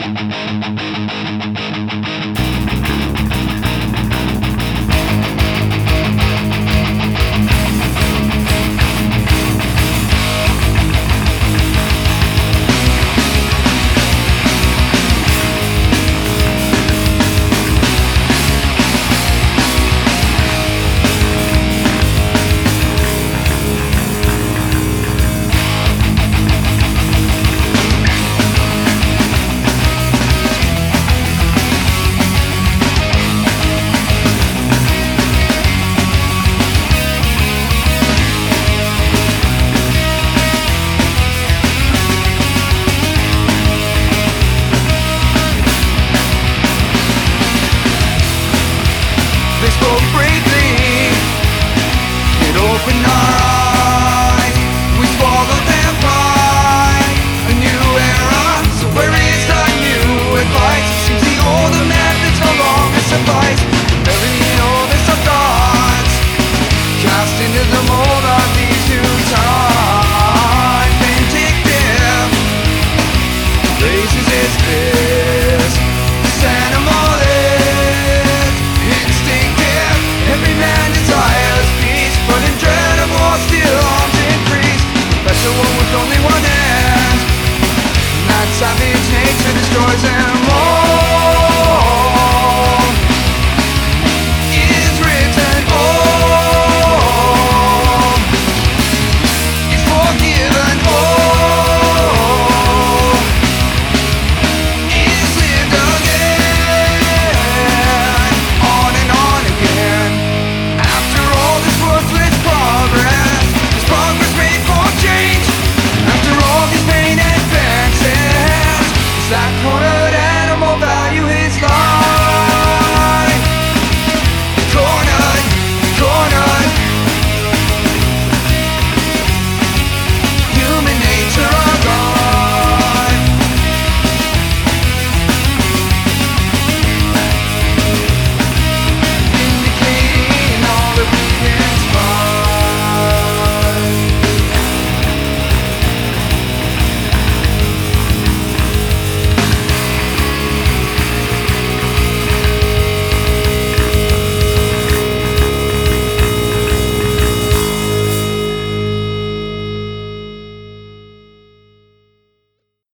They spoke bravely, it opened our eyes. We swallowed their pride. A new era, so where is the new advice? Seems the older methods no longer suffice. Burying the oldest of thoughts, cast into the mold of these new times. Vindictive, raises its fist. This animal is instinctive. Every man desires peace, but in dread of war still arms increase. Better one with only one hand, and that savage nature destroys them all. Is written all, is forgiven all, is lived again, on and on again. After all this worthless progress, this progress made for change. After all this pain advances, is that corner